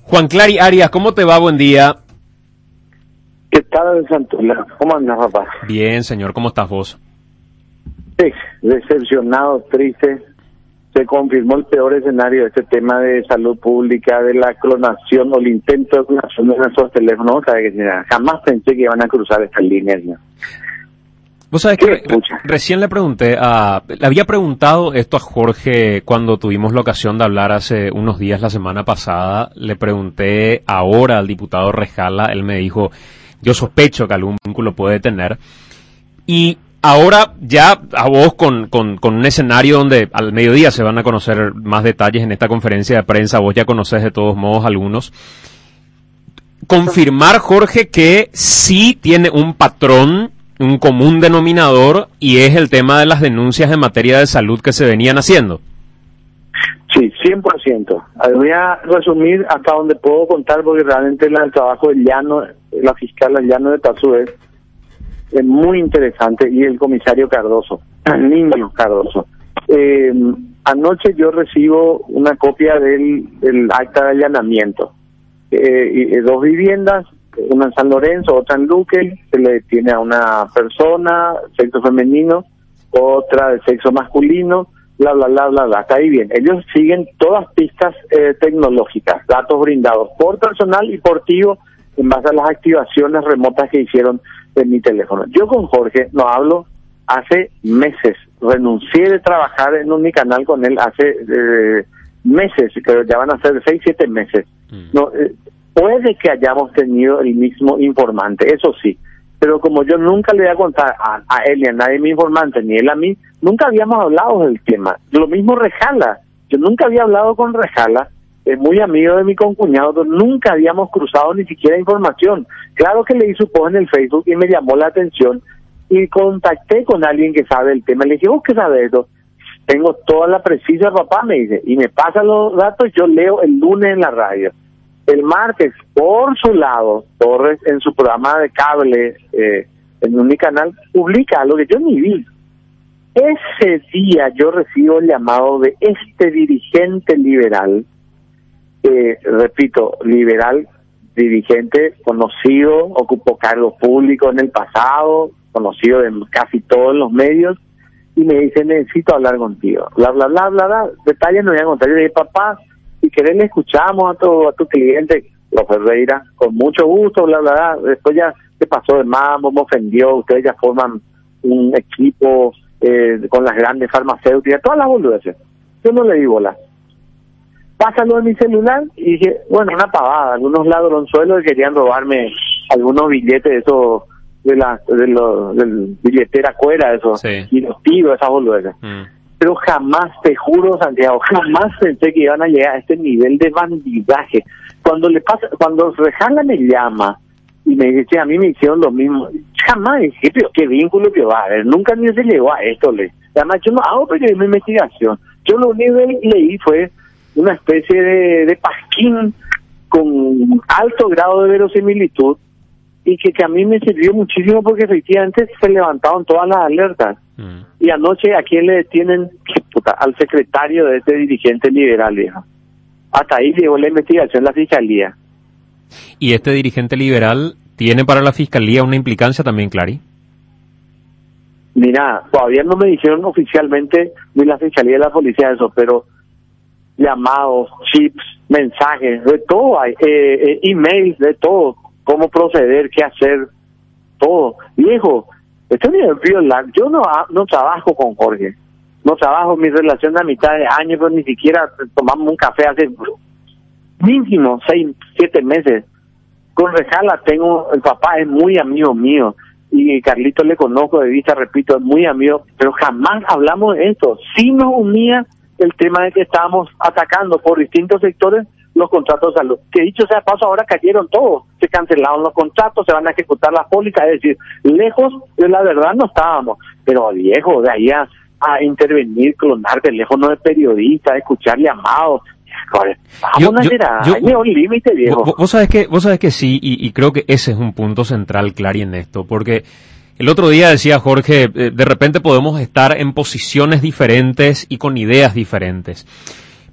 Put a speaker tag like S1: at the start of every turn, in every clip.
S1: Juan Clary Arias, ¿cómo te va? Buen día.
S2: ¿Qué tal, Santula? ¿Cómo andas, papá?
S1: Bien, señor, ¿cómo estás vos?
S2: Sí, decepcionado, triste. Se confirmó el peor escenario de este tema de salud pública, de la clonación o el intento de clonación de nuestros teléfonos. O sea, que jamás pensé que iban a cruzar estas líneas. ¿No?
S1: Vos sabés que recién le había preguntado esto a Jorge cuando tuvimos la ocasión de hablar hace unos días, la semana pasada. Le pregunté ahora al diputado Rejala, él me dijo, yo sospecho que algún vínculo puede tener. Y ahora ya a vos con un escenario donde al mediodía se van a conocer más detalles en esta conferencia de prensa, vos ya conocés de todos modos algunos. Confirmar, Jorge, que sí tiene un patrón, un común denominador, y es el tema de las denuncias en materia de salud que se venían haciendo.
S2: Sí, 100%. Voy a resumir hasta donde puedo contar, porque realmente el trabajo de Llano, la fiscal Llano de Tazú es muy interesante, y el comisario Cardoso, el niño Cardoso. Anoche yo recibo una copia del acta de allanamiento. Dos viviendas, una en San Lorenzo, otra en Luque, se le detiene a una persona, sexo femenino, otra de sexo masculino, bla, bla, bla, bla, bla. Está ahí bien. Ellos siguen todas pistas tecnológicas, datos brindados por personal y por Tigo en base a las activaciones remotas que hicieron en mi teléfono. Yo con Jorge no hablo hace meses. Renuncié de trabajar en un canal con él hace meses, pero ya van a ser 6-7 meses. No, puede que hayamos tenido el mismo informante, eso sí, pero como yo nunca le voy a contar a él ni a nadie mi informante, ni él a mí, nunca habíamos hablado del tema. Lo mismo Rejala, yo nunca había hablado con Rejala, es muy amigo de mi concuñado, pero nunca habíamos cruzado ni siquiera información. Claro que leí su post en el Facebook y me llamó la atención y contacté con alguien que sabe el tema. Le dije, ¿vos qué sabes eso? Tengo toda la precisa, papá, me dice, y me pasa los datos, yo leo el lunes en la radio. El martes, por su lado, Torres, en su programa de cable, en un canal, publica algo que yo ni vi. Ese día yo recibo el llamado de este dirigente liberal, repito, liberal, dirigente conocido, ocupó cargos públicos en el pasado, conocido en casi todos los medios, y me dice, necesito hablar contigo. Bla, bla, bla, bla, bla. Detalles no voy a contar. Yo le dije, papá, si querés le escuchamos a tu cliente, los Ferreira, con mucho gusto, bla, bla, bla. Después ya se pasó de mambo, me ofendió, ustedes ya forman un equipo con las grandes farmacéuticas, todas las boludeces. Yo no le di bola. Pásalo en mi celular y dije, bueno, una pavada, algunos ladronzuelos que querían robarme algunos billetes de esos, del billetera cuera, eso, sí. Y los tiros, esas boludeces. Pero jamás, te juro, Santiago, jamás pensé que iban a llegar a este nivel de bandidaje. Cuando Rejala me llama y me dice, che, a mí me hicieron lo mismo, jamás dije, pero qué vínculo que va a haber, nunca ni se llegó a esto. Además, yo no hago periodismo de investigación, yo lo único que leí fue una especie de pasquín con alto grado de verosimilitud, y que a mí me sirvió muchísimo porque efectivamente se levantaron todas las alertas. Y anoche, ¿a quién le detienen? Al secretario de este dirigente liberal, viejo. Hasta ahí llegó la investigación de la fiscalía.
S1: ¿Y este dirigente liberal tiene para la fiscalía una implicancia también, Clary?
S2: Mira, todavía no me dijeron oficialmente ni la fiscalía de la policía eso, pero llamados, chips, mensajes, de todo hay, emails, de todo, cómo proceder, qué hacer, todo. Viejo, esto ni el río Lag. Yo no trabajo con Jorge, no trabajo, mi relación de mitad de año, pero ni siquiera tomamos un café hace mínimo 6-7 meses. Con Rejala el papá es muy amigo mío, y Carlito le conozco de vista, repito, es muy amigo, pero jamás hablamos de esto. Sí nos unía el tema de que estábamos atacando por distintos sectores los contratos de salud, que dicho sea paso, ahora cayeron todos, se cancelaron los contratos, se van a ejecutar las pólizas, es decir, lejos de la verdad no estábamos, pero viejo, de ahí a intervenir, clonar teléfonos de periodistas, escuchar llamados, hay un límite, viejo.
S1: Vos sabés que sí, y creo que ese es un punto central, Clary, en esto, porque el otro día decía Jorge, de repente podemos estar en posiciones diferentes y con ideas diferentes,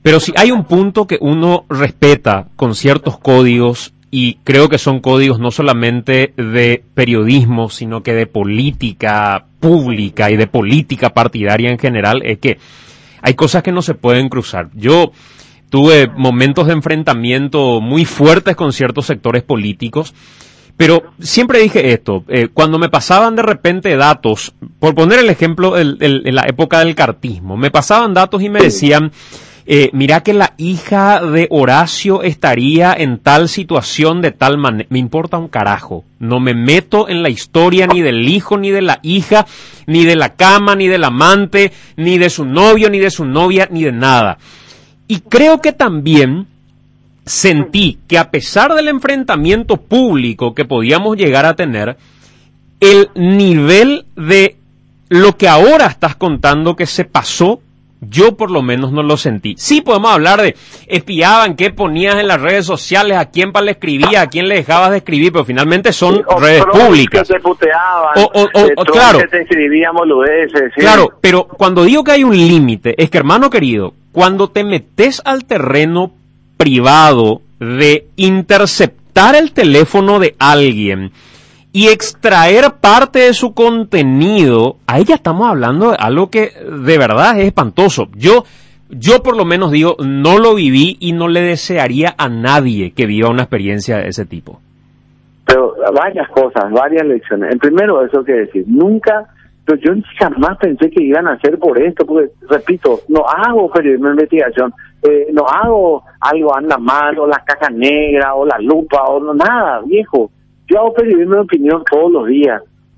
S1: Pero si hay un punto que uno respeta con ciertos códigos, y creo que son códigos no solamente de periodismo, sino que de política pública y de política partidaria en general, es que hay cosas que no se pueden cruzar. Yo tuve momentos de enfrentamiento muy fuertes con ciertos sectores políticos, pero siempre dije esto, cuando me pasaban de repente datos, por poner el ejemplo en la época del cartismo, me pasaban datos y me decían, mira que la hija de Horacio estaría en tal situación de tal manera, me importa un carajo, no me meto en la historia ni del hijo, ni de la hija, ni de la cama, ni del amante, ni de su novio, ni de su novia, ni de nada. Y creo que también sentí que a pesar del enfrentamiento público que podíamos llegar a tener, el nivel de lo que ahora estás contando que se pasó, yo por lo menos no lo sentí. Sí podemos hablar de espiaban, qué ponías en las redes sociales, a quién le escribía, a quién le dejabas de escribir, pero finalmente son redes públicas.
S2: Que te puteaban,
S1: claro,
S2: que te escribían boludeces. Sí.
S1: Claro, pero cuando digo que hay un límite, es que, hermano querido, cuando te metes al terreno privado de interceptar el teléfono de alguien y extraer parte de su contenido, ahí ya estamos hablando de algo que de verdad es espantoso. Yo por lo menos digo, no lo viví y no le desearía a nadie que viva una experiencia de ese tipo.
S2: Pero varias cosas, varias lecciones. En primero, eso que decir, pero yo jamás pensé que iban a hacer por esto, porque, repito, no hago periodismo de investigación, no hago algo anda mal, o la caja negra, o la lupa, o no, nada, viejo. Yo hago periodismo de opinión todos los días,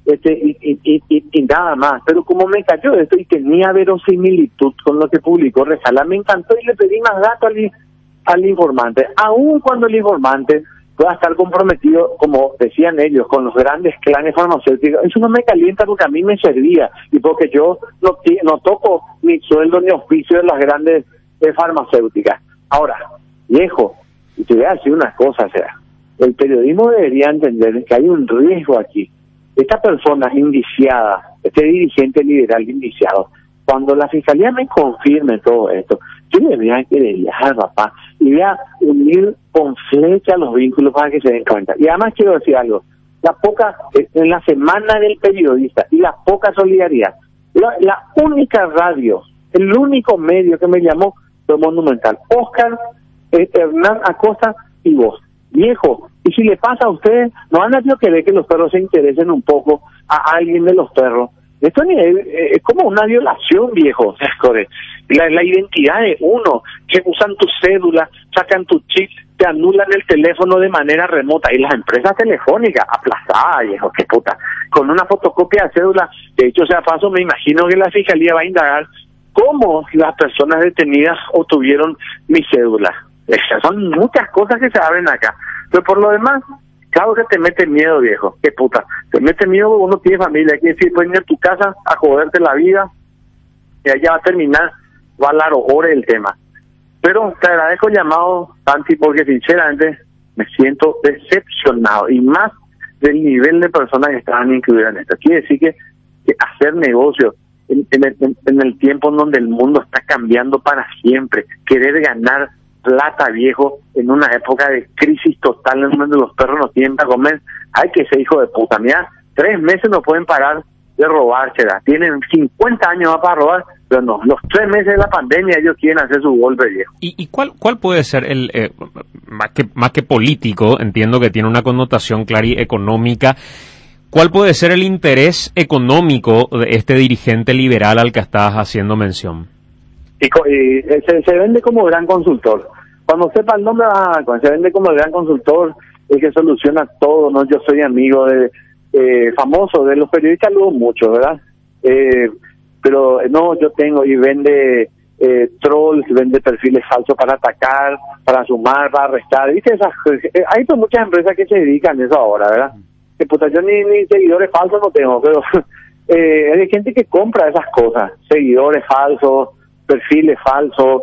S2: y nada más. Pero como me cayó esto y tenía verosimilitud con lo que publicó Resala, me encantó y le pedí más datos al informante, aun cuando el informante pueda estar comprometido, como decían ellos, con los grandes clanes farmacéuticos. Eso no me calienta porque a mí me servía y porque yo no toco ni sueldo ni oficio de las grandes farmacéuticas. Ahora, viejo, y te voy a decir una cosa, o sea, el periodismo debería entender que hay un riesgo aquí. Esta persona indiciada, este dirigente liberal indiciado, cuando la fiscalía me confirme todo esto, yo le voy a querellar, papá, y voy a unir con flecha los vínculos para que se den cuenta. Y además quiero decir algo, en la semana del periodista y la poca solidaridad, la única radio, el único medio que me llamó fue Monumental. Oscar, Hernán Acosta y vos. Viejo, y si le pasa a ustedes, no van a querer que los perros se interesen un poco a alguien de los perros. Esto es como una violación, viejo. La identidad de uno, que usan tu cédula, sacan tu chip, te anulan el teléfono de manera remota. Y las empresas telefónicas, aplazadas, viejo, qué puta. Con una fotocopia de cédula, de hecho sea paso, me imagino que la fiscalía va a indagar cómo las personas detenidas obtuvieron mi cédula. Esas son muchas cosas que se abren acá. Pero por lo demás, claro que te mete miedo, viejo. Qué puta. Te mete miedo porque uno tiene familia. Hay que decir, puedes ir a tu casa a joderte la vida y allá va a terminar, va a hablar horas el tema. Pero te agradezco el llamado, Santi, porque sinceramente me siento decepcionado y más del nivel de personas que estaban incluidas en esto. Quiere decir que hacer negocios en el tiempo en donde el mundo está cambiando para siempre, querer ganar plata, viejo, en una época de crisis total en donde los perros no tienen para comer, hay que ser hijo de puta. Mira, 3 meses no pueden parar de robársela, tienen 50 años más para robar, pero no, los 3 meses de la pandemia ellos quieren hacer su golpe, viejo.
S1: ¿Y cuál puede ser el, más que político, entiendo que tiene una connotación clara y económica, cuál puede ser el interés económico de este dirigente liberal al que estás haciendo mención?
S2: Y se vende como gran consultor. Cuando sepa el nombre, se vende como el gran consultor, el que soluciona todo, ¿no? Yo soy amigo de famoso, de los periodistas luego mucho, ¿verdad? Pero no, yo tengo, y vende trolls, vende perfiles falsos para atacar, para sumar, para restar, ¿viste? Hay pues muchas empresas que se dedican a eso ahora, ¿verdad? Que puta, yo ni seguidores falsos no tengo, pero hay gente que compra esas cosas, seguidores falsos, perfiles falsos,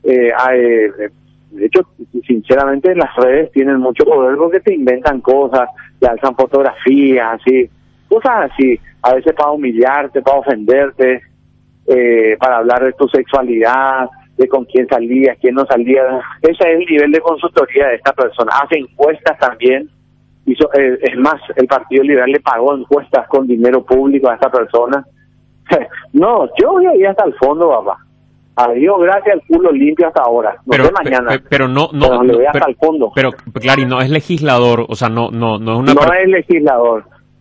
S2: de hecho, sinceramente las redes tienen mucho poder porque te inventan cosas, te alzan fotografías, así, cosas así, a veces para humillarte, para ofenderte, para hablar de tu sexualidad, de con quién salía, quién no salía. Ese es el nivel de consultoría de esta persona. Hace encuestas también. Es más, el Partido Liberal le pagó encuestas con dinero público a esta persona. No, yo voy a ir hasta el fondo, papá. Adiós, gracias, el culo limpio hasta ahora. No sé mañana.
S1: Pero no,
S2: le voy hasta el fondo.
S1: Pero, Clary, no es legislador, o sea, no es una...
S2: No es legislador.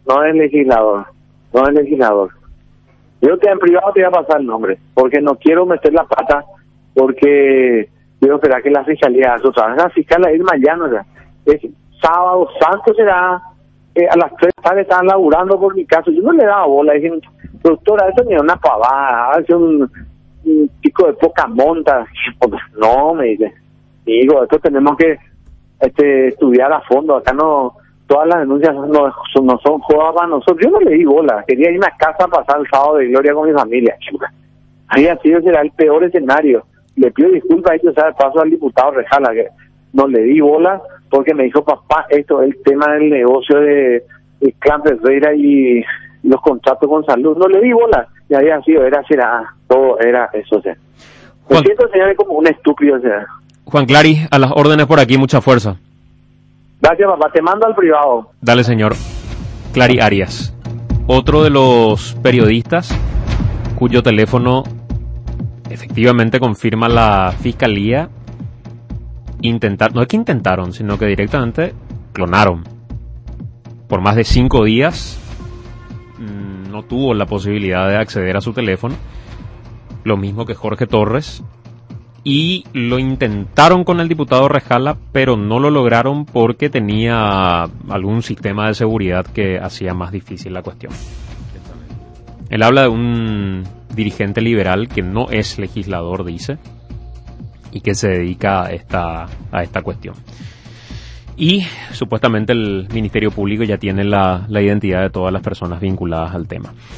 S2: Yo en privado te voy a pasar el nombre, porque no quiero meter la pata, porque quiero esperar que la fiscalía haga su trabajo. La fiscal va a ir mañana, o sea, es sábado santo será, a las 3 tarde estaban laburando por mi caso. Yo no le daba bola, dije, doctora, eso ni una pavada, hace un chico de poca monta. No, me dice, digo, esto tenemos que estudiar a fondo, acá no, todas las denuncias no son jodas para nosotros. Yo no le di bola, quería irme a casa a pasar el sábado de gloria con mi familia. Había sido, será el peor escenario. Le pido disculpas, hecho sea de paso al diputado Rejala, que no le di bola, porque me dijo, papá, esto es el tema del negocio de Clan Ferreira y los contratos con salud. No le di bola, y había sido, todo era eso, o sea. Me siento, señor, como un estúpido, o sea.
S1: Juan Clary, a las órdenes por aquí, mucha fuerza.
S2: Gracias, papá, te mando al privado.
S1: Dale, señor. Clary Arias, otro de los periodistas cuyo teléfono efectivamente confirma la fiscalía. No es que intentaron, sino que directamente clonaron. Por más de 5 días no tuvo la posibilidad de acceder a su teléfono. Lo mismo que Jorge Torres. Y lo intentaron con el diputado Rejala, pero no lo lograron porque tenía algún sistema de seguridad que hacía más difícil la cuestión. Él habla de un dirigente liberal que no es legislador, dice, y que se dedica a esta cuestión. Y supuestamente el Ministerio Público ya tiene la identidad de todas las personas vinculadas al tema.